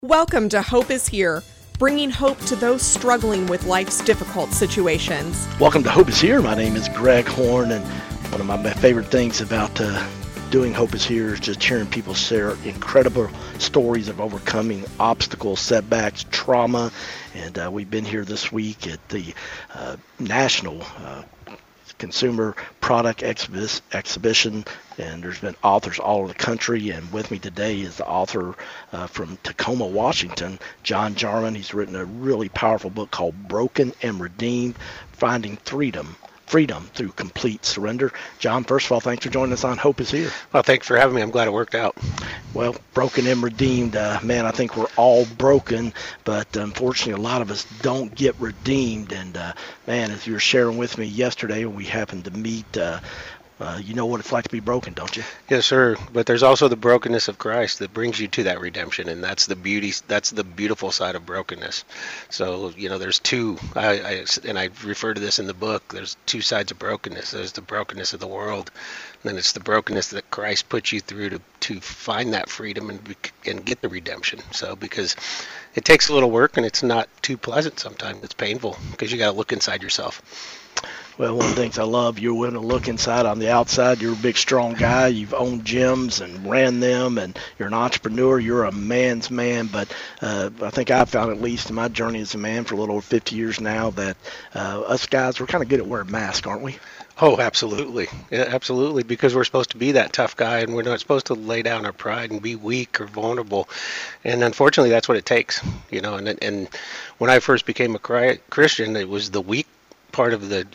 Welcome to Hope is Here, bringing hope to those struggling with life's difficult situations. Welcome to Hope is Here. My name is Greg Horn, and one of my favorite things about doing Hope is Here is just hearing people share incredible stories of overcoming obstacles, setbacks, trauma. And we've been here this week at the National Consumer Product Exhibition, and there's been authors all over the country, and with me today is the author from Tacoma, Washington, John Jarman. He's written a really powerful book called Broken and Redeemed, Finding Freedom through Complete Surrender. John, first of all, thanks for joining us on Hope is Here. Well, thanks for having me. I'm glad it worked out. Well, broken and redeemed, man, I think we're all broken, but unfortunately a lot of us don't get redeemed. And man, as you were sharing with me yesterday when we happened to meet, you know what it's like to be broken, don't you? Yes, sir. But there's also the brokenness of Christ that brings you to that redemption, and that's the beauty. That's the beautiful side of brokenness. So, you know, there's two. I refer to this in the book. There's two sides of brokenness. There's the brokenness of the world, and then it's the brokenness that Christ puts you through to find that freedom and get the redemption. So, because it takes a little work and it's not too pleasant sometimes. It's painful because you got to look inside yourself. Well, one of the things I love, you're willing to look inside. On the outside, you're a big, strong guy. You've owned gyms and ran them, and you're an entrepreneur. You're a man's man. But I think I've found, at least in my journey as a man for a little over 50 years now, that us guys, we're kind of good at wearing masks, aren't we? Oh, absolutely. Yeah, absolutely, because we're supposed to be that tough guy, and we're not supposed to lay down our pride and be weak or vulnerable. And unfortunately, that's what it takes, you know. And when I first became a Christian, it was the weak part of the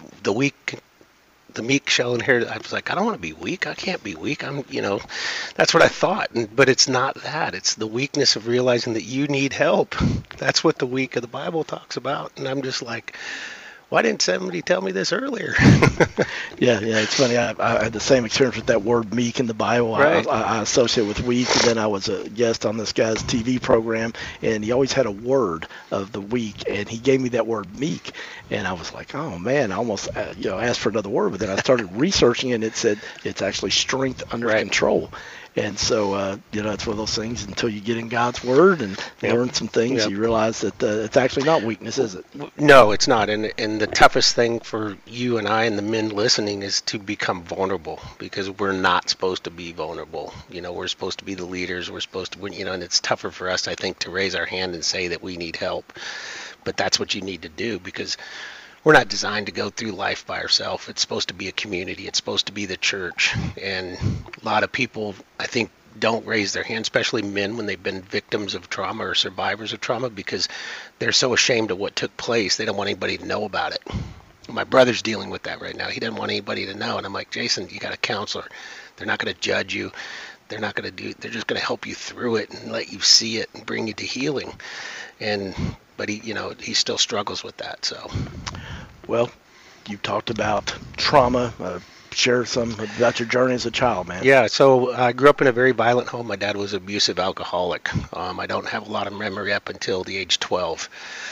meek shall inherit. I was like, I don't want to be weak. I can't be weak. That's what I thought. But it's not that. It's the weakness of realizing that you need help. That's what the weak of the Bible talks about. And I'm just like, why didn't somebody tell me this earlier? Yeah, it's funny. I had the same experience with that word meek in the Bible. Right. I associate with weak, and then I was a guest on this guy's TV program, and he always had a word of the week, and he gave me that word meek, and I was like, oh man, I almost asked for another word, but then I started researching, and it said it's actually strength under control. And so, it's one of those things until you get in God's Word and learn some things, you realize that it's actually not weakness, is it? No, it's not. And the toughest thing for you and I and the men listening is to become vulnerable, because we're not supposed to be vulnerable. You know, we're supposed to be the leaders. We're supposed to, and it's tougher for us, I think, to raise our hand and say that we need help. But that's what you need to do, because we're not designed to go through life by ourselves. It's supposed to be a community. It's supposed to be the church. And a lot of people, I think, don't raise their hand, especially men, when they've been victims of trauma or survivors of trauma, because they're so ashamed of what took place. They don't want anybody to know about it. My brother's dealing with that right now. He doesn't want anybody to know. And I'm like, Jason, you got a counselor. They're not going to judge you. They're just going to help you through it and let you see it and bring you to healing. But he still struggles with that. So, well, you talked about trauma. Share some about your journey as a child, man. Yeah, so I grew up in a very violent home. My dad was an abusive alcoholic. I don't have a lot of memory up until the age 12.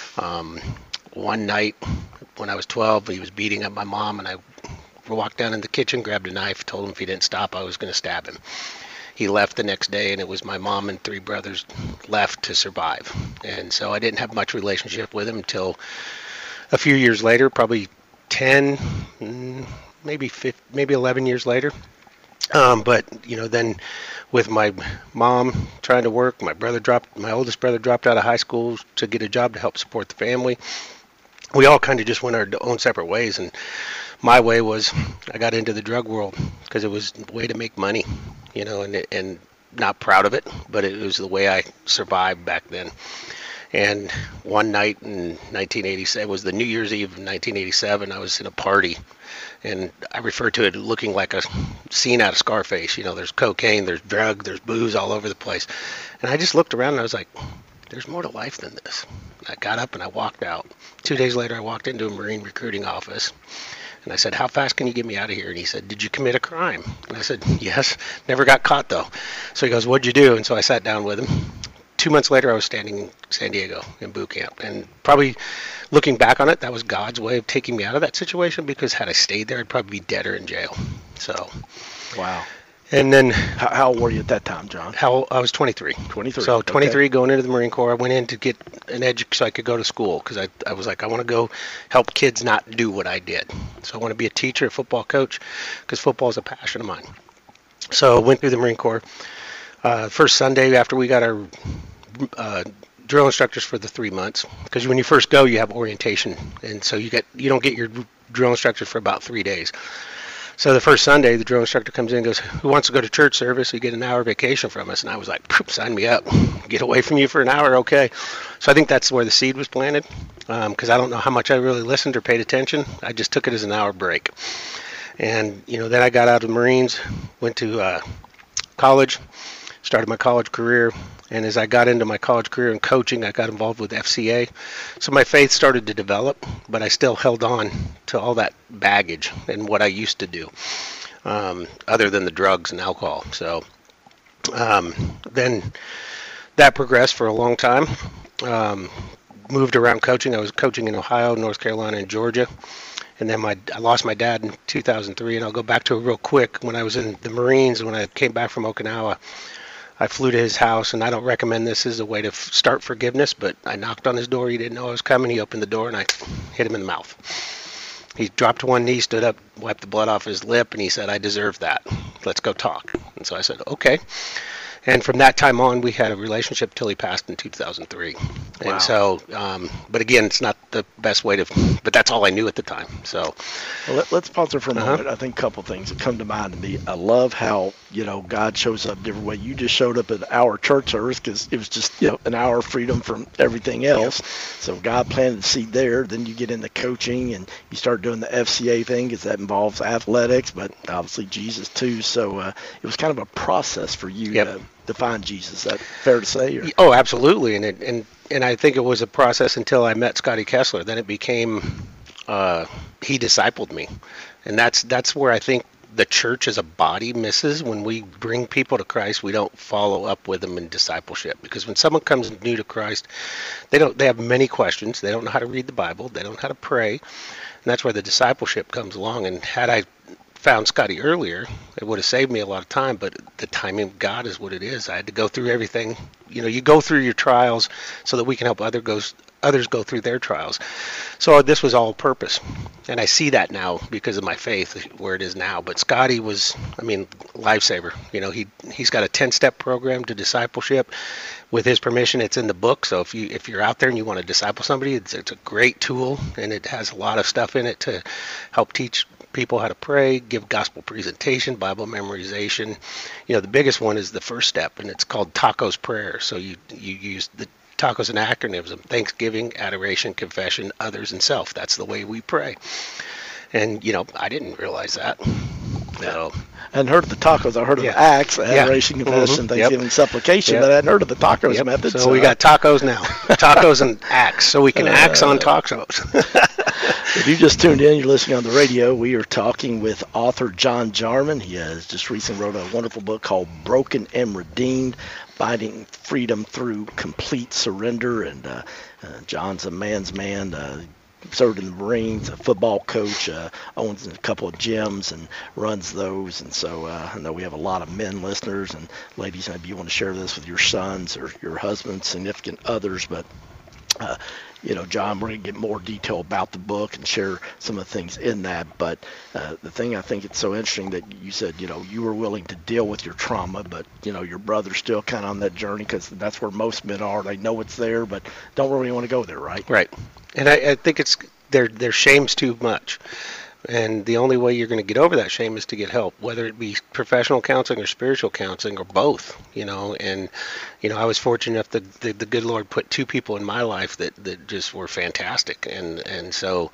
One night when I was 12, he was beating up my mom, and I walked down in the kitchen, grabbed a knife, told him if he didn't stop, I was going to stab him. He left the next day, and it was my mom and three brothers left to survive. And so I didn't have much relationship with him until a few years later, probably 10, maybe 11 years later. But then with my mom trying to work, my oldest brother dropped out of high school to get a job to help support the family. We all kind of just went our own separate ways, and my way was I got into the drug world because it was a way to make money, and not proud of it, but it was the way I survived back then. And one night in 1987, it was the New Year's Eve of 1987, I was in a party, and I refer to it looking like a scene out of Scarface. There's cocaine, there's drug, there's booze all over the place. And I just looked around and I was like, there's more to life than this. I got up and I walked out. 2 days later, I walked into a Marine recruiting office. And I said, how fast can you get me out of here? And he said, did you commit a crime? And I said, yes. Never got caught, though. So he goes, what'd you do? And so I sat down with him. 2 months later, I was standing in San Diego in boot camp. And probably looking back on it, that was God's way of taking me out of that situation, because had I stayed there, I'd probably be dead or in jail. So, wow. And then How old were you at that time, John? I was 23. 23. So 23, Okay. going into the Marine Corps. I went in to get an so I could go to school, because I was like, I want to go help kids not do what I did. So I want to be a teacher, a football coach, because football is a passion of mine. So I went through the Marine Corps. First Sunday after we got our drill instructors for the 3 months, because when you first go, you have orientation, and so you don't get your drill instructor for about 3 days. So the first Sunday, the drill instructor comes in and goes, "Who wants to go to church service? You get an hour vacation from us." And I was like, "Sign me up. Get away from you for an hour, okay." So I think that's where the seed was planted, because I don't know how much I really listened or paid attention. I just took it as an hour break. And, then I got out of the Marines, went to college, started my college career. And as I got into my college career in coaching, I got involved with FCA. So my faith started to develop, but I still held on to all that baggage and what I used to do, other than the drugs and alcohol. So then that progressed for a long time. Moved around coaching. I was coaching in Ohio, North Carolina, and Georgia. And then I lost my dad in 2003. And I'll go back to it real quick. When I was in the Marines, when I came back from Okinawa, I flew to his house, and I don't recommend this as a way to start forgiveness, but I knocked on his door. He didn't know I was coming. He opened the door, and I hit him in the mouth. He dropped to one knee, stood up, wiped the blood off his lip, and he said, "I deserve that. Let's go talk." And so I said, "Okay." And from that time on, we had a relationship till he passed in 2003. Wow. And so, but again, it's not the best way but that's all I knew at the time. So, Well, let's pause there for a moment. I think a couple things that come to mind to me. I love how, God shows up different way. You just showed up at our church service because it was just, an hour of freedom from everything else. So God planted the seed there. Then you get into coaching and you start doing the FCA thing, because that involves athletics, but obviously Jesus too. So it was kind of a process for you to find Jesus. Is that fair to say? Or? Oh, absolutely. And I think it was a process until I met Scotty Kessler. Then it became, he discipled me. And that's where I think the church as a body misses. When we bring people to Christ, we don't follow up with them in discipleship. Because when someone comes new to Christ, they have many questions. They don't know how to read the Bible. They don't know how to pray. And that's where the discipleship comes along. And had I found Scotty earlier, it would have saved me a lot of time, but the timing of God is what it is. I had to go through everything. You go through your trials so that we can help others go through their trials. So this was all purpose. And I see that now because of my faith where it is now. But Scotty was, lifesaver. He's got a 10-step program to discipleship. With his permission, it's in the book. So if you're out there and you want to disciple somebody, it's a great tool, and it has a lot of stuff in it to help teach people how to pray, give gospel presentation, Bible memorization. The biggest one is the first step, and it's called TACO's prayer. So you use the TACO's an acronyms of thanksgiving, adoration, confession, others, and self. That's the way we pray. And I didn't realize that. So, I hadn't heard of the tacos. I heard of the acts, adoration, confession, thanksgiving, supplication, but I hadn't heard of the tacos method. So we got tacos now. Tacos and acts, so we can axe on tacos. If you just tuned in, you're listening on the radio. We are talking with author John Jarman. He has just recently wrote a wonderful book called Broken and Redeemed, Finding Freedom Through Complete Surrender. And John's a man's man. Served in the Marines, a football coach, owns a couple of gyms and runs those. And so I know we have a lot of men listeners, and ladies, maybe you want to share this with your sons or your husbands, significant others. But, John, we're going to get more detail about the book and share some of the things in that. But the thing I think it's so interesting that you said, you were willing to deal with your trauma, but, your brother's still kind of on that journey, because that's where most men are. They know it's there, but don't really want to go there, right? Right. And I think it's their shame's too much. And the only way you're going to get over that shame is to get help, whether it be professional counseling or spiritual counseling or both, And, I was fortunate enough that the good Lord put two people in my life that just were fantastic. And so,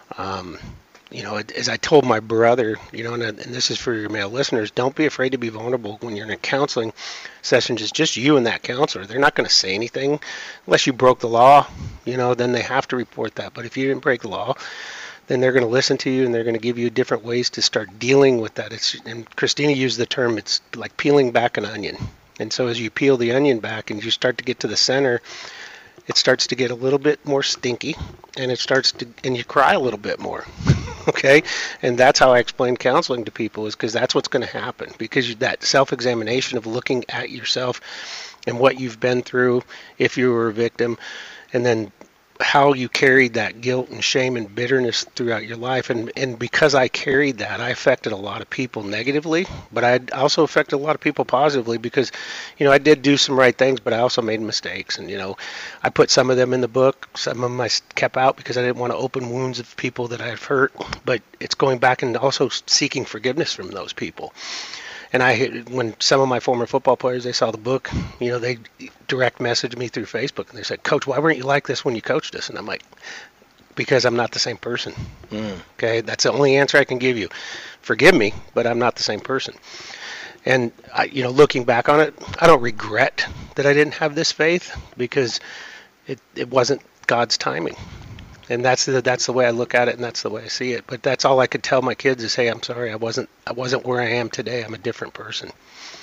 as I told my brother, and this is for your male listeners, don't be afraid to be vulnerable when you're in a counseling session. It's just you and that counselor. They're not going to say anything unless you broke the law, then they have to report that. But if you didn't break the law, then they're going to listen to you, and they're going to give you different ways to start dealing with that. And Christina used the term, it's like peeling back an onion. And so as you peel the onion back and you start to get to the center, it starts to get a little bit more stinky, and and you cry a little bit more. Okay, and that's how I explain counseling to people, is because that's what's going to happen, because that self-examination of looking at yourself and what you've been through if you were a victim, and then how you carried that guilt and shame and bitterness throughout your life. And because I carried that, I affected a lot of people negatively, but I also affected a lot of people positively, because, I did do some right things, but I also made mistakes. And, I put some of them in the book. Some of them I kept out because I didn't want to open wounds of people that I've hurt, but it's going back and also seeking forgiveness from those people. And when some of my former football players, they saw the book, they direct messaged me through Facebook, and they said, "Coach, why weren't you like this when you coached us?" And I'm like, because I'm not the same person. Okay, that's the only answer I can give you. Forgive me, but I'm not the same person. And looking back on it, I don't regret that I didn't have this faith, because it wasn't God's timing. And that's the way I look at it, and that's the way I see it. But that's all I could tell my kids is, hey, I'm sorry, I wasn't where I am today. I'm a different person.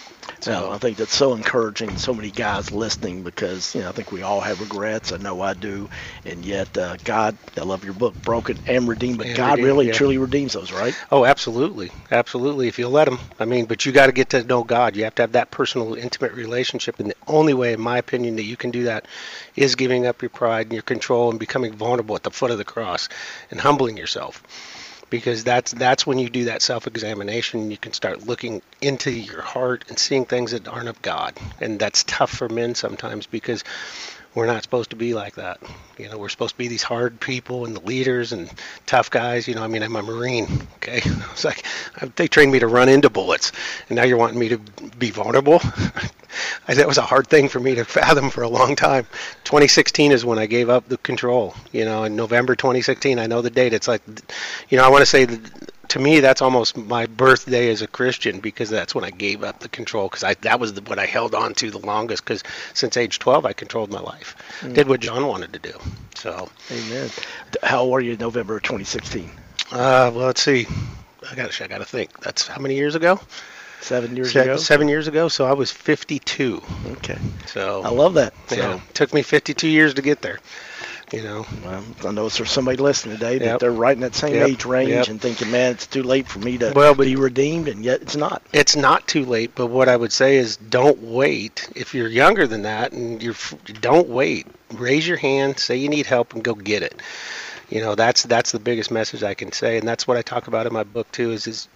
So I think that's so encouraging, so many guys listening, because I think we all have regrets. I know I do, and yet God, I love your book, Broken and Redeemed, but God really truly redeems those, right? Oh, absolutely, if you let him. But you got to get to know God. You have to have that personal, intimate relationship, and the only way, in my opinion, that you can do that is giving up your pride and your control and becoming vulnerable at the foot of the cross and humbling yourself. Because that's when you do that self-examination, you can start looking into your heart and seeing things that aren't of God. And that's tough for men sometimes, because we're not supposed to be like that. We're supposed to be these hard people and the leaders and tough guys. I'm a Marine, okay? It's like, they trained me to run into bullets, and now you're wanting me to be vulnerable? That was a hard thing for me to fathom for a long time. 2016 is when I gave up the control. In November 2016, I know the date. It's like, I want to say that, to me, that's almost my birthday as a Christian, because that's when I gave up the control, because that was what I held on to the longest, because since age 12, I controlled my life. Did what John wanted to do. So. Amen. How old were you in November 2016? Well, let's see. I got to think. That's how many years ago? 7 years ago? 7 years ago, so I was 52. Okay. So I love that. It took me 52 years to get there. Well, I know there's somebody listening today that they're right in that same age range and thinking, man, it's too late for me to be redeemed, and yet it's not. It's not too late, but what I would say is, don't wait. If you're younger than that, and don't wait. Raise your hand, say you need help, and go get it. That's the biggest message I can say, and that's what I talk about in my book too. Is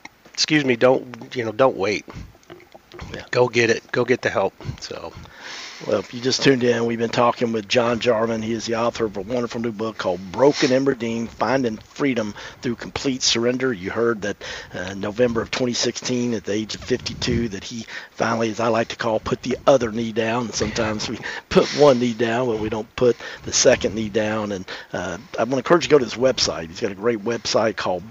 don't wait. Yeah. Go get it. Go get the help. So. Well, if you just tuned in, we've been talking with John Jarman. He is the author of a wonderful new book called Broken and Redeemed, Finding Freedom Through Complete Surrender. You heard that November of 2016, at the age of 52, that he finally, as I like to call, put the other knee down. And sometimes we put one knee down, but we don't put the second knee down. And I want to encourage you to go to his website. He's got a great website called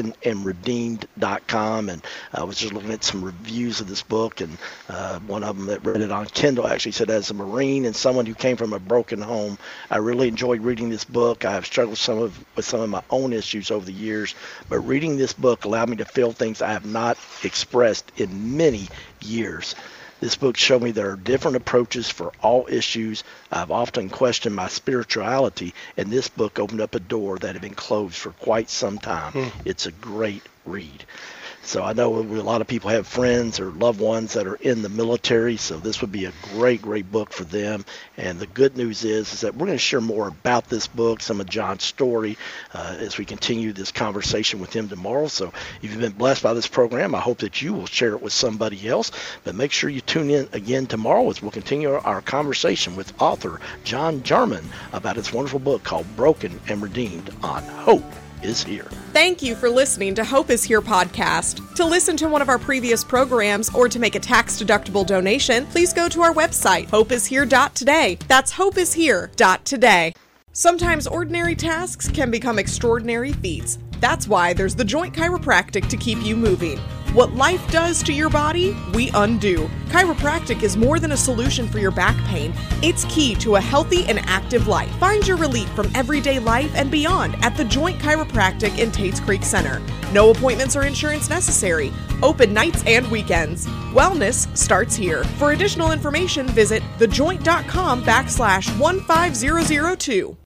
brokenandredeemed.com. And I was just looking at some reviews of this book, and one of them that read it on Kindle actually said, as a Marine and someone who came from a broken home, I really enjoyed reading this book. I have struggled with some of my own issues over the years, but reading this book allowed me to feel things I have not expressed in many years. This book showed me there are different approaches for all issues. I've often questioned my spirituality, and this book opened up a door that had been closed for quite some time. It's a great read. So I know a lot of people have friends or loved ones that are in the military, so this would be a great, great book for them. And the good news is that we're going to share more about this book, some of John's story, as we continue this conversation with him tomorrow. So if you've been blessed by this program, I hope that you will share it with somebody else. But make sure you tune in again tomorrow as we'll continue our conversation with author John Jarman about his wonderful book called Broken and Redeemed on Hope is Here. Thank you for listening to Hope is Here podcast. To listen to one of our previous programs or to make a tax-deductible donation, please go to our website, hopeishere.today. That's hopeishere.today. Sometimes ordinary tasks can become extraordinary feats. That's why there's the Joint Chiropractic to keep you moving. What life does to your body, we undo. Chiropractic is more than a solution for your back pain. It's key to a healthy and active life. Find your relief from everyday life and beyond at the Joint Chiropractic in Tates Creek Center. No appointments or insurance necessary. Open nights and weekends. Wellness starts here. For additional information, visit thejoint.com/15002.